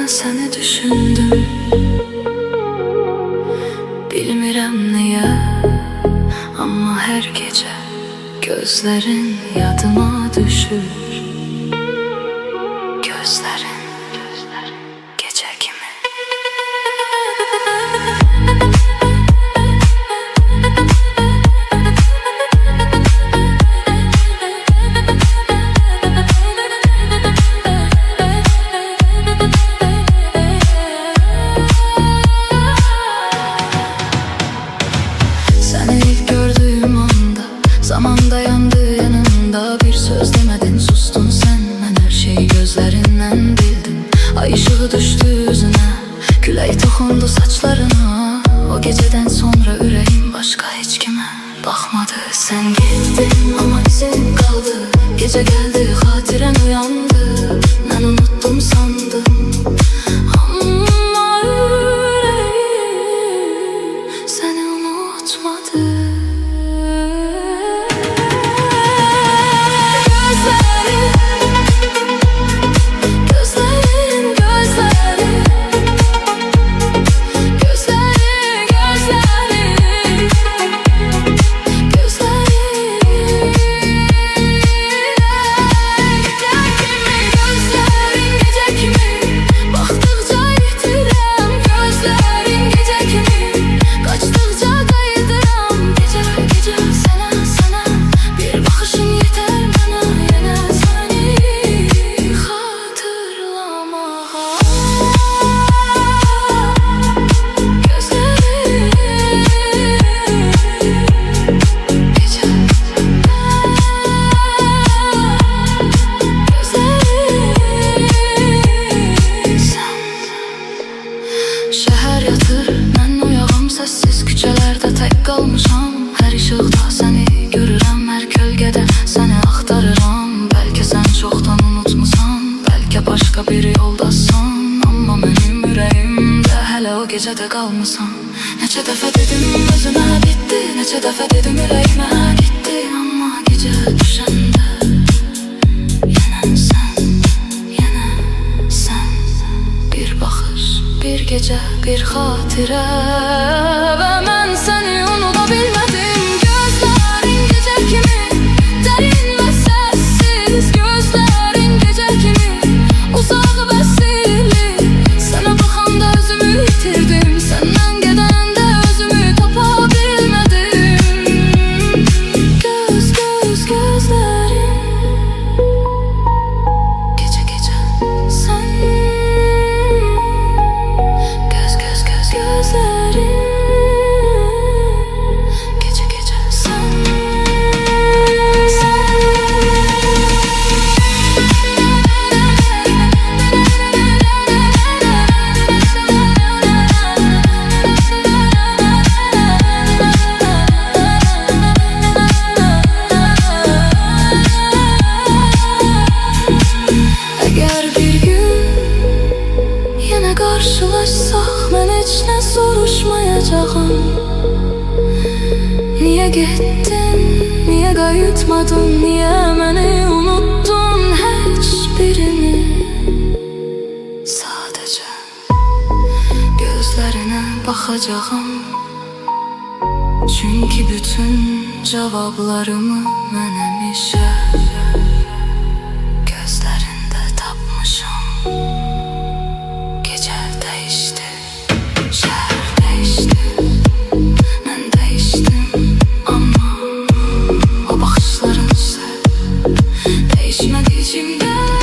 seni düşündüm. Bilmirəm niye ama her gece gözlerin yadıma düşür. Gözlerin gece kimi. Seni ilk gördüğüm anda zaman dayandı yanımda. Bir söz demedin, sustun sen. Ben her şeyi gözlerinden bildim. Ay ışığı düştü yüzüne, küley tokundu saçlarına. O geceden sonra yüreğim başka hiç kime bakmadı. Sen gittin ama izin kaldı. Gece geldi hatiren uyandı. Ben unuttum sandım ama yüreğim seni unutmadı. Şəhər yatır, mən uyağım səssiz küçələrdə tək qalmışam. Hər işıqda səni görürəm, hər kölgədə səni axtarıram. Bəlkə sən çoxdan unutmusan, bəlkə başqa bir yoldasan. Amma mənim ürəyimdə hələ o gecədə qalmısan. Neçə dəfə dedim özümə bitdi, neçə dəfə dedim ürəyimə getdi. Amma gecə düşəndə yenə sən, bir baxış, bir gece, bir xatirə və mən səni unuda bilmədim. Gözlərin gecə kimi dərin və səssiz, gözlərin gecə kimi uzaq və sirli. Sənə baxanda özümü itirdim, səndən gedəndə özümü tapa bilmədim. Gözlərin gecə sən. Gözlerin gece sen. Eğer bir gün yine karşılaşsak, ben hiç ne soruşmayacağım. Niye gittin, niye qayıtmadın, niye beni unuttun hiçbirini. Sadece gözlerine bakacağım. Çünkü bütün cevaplarımı ben həmişə gözlerinde tapmışam. Gece değişti, şehir değişti, ben değiştim. Ama o bakışların ise değişmedi içimde.